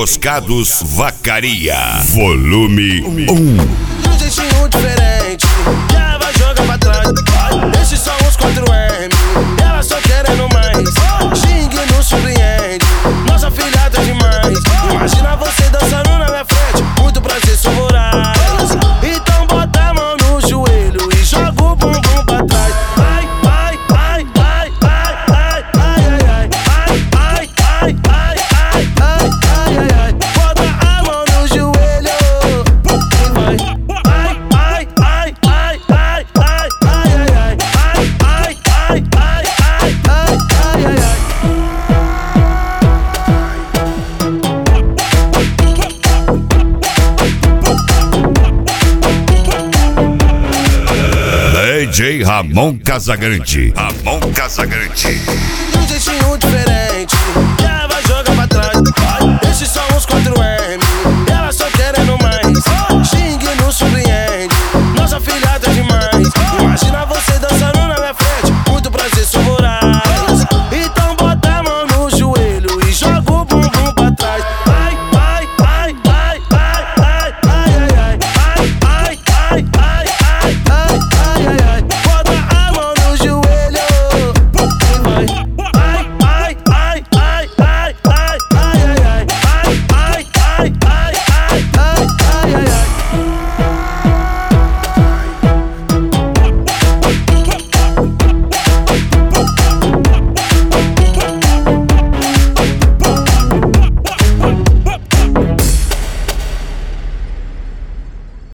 Emboscados Vacaria, volume 1. Um jeitinho diferente, e ela vai jogar pra trás. Esses são os 4M, ela só querendo mais. Xing não surpreende, nossa filhada é demais. Imagina você dançando na minha frente, muito prazer, sou voraz. Então bota a mão no joelho e joga o bumbum pra trás. Ai, ai, ai, ai, ai, ai, ai, ai, ai, ai, ai, ai, ai, ai, ai, ai. Bota a mão no joelho e vai. Ai, ai, ai, ai, ai, ai, ai, ai, ai, ai, ai, ai, ai, ai, ai, ai. DJ Ramon Casagrande. Ramon Casagrande. Um jeitinho diferente,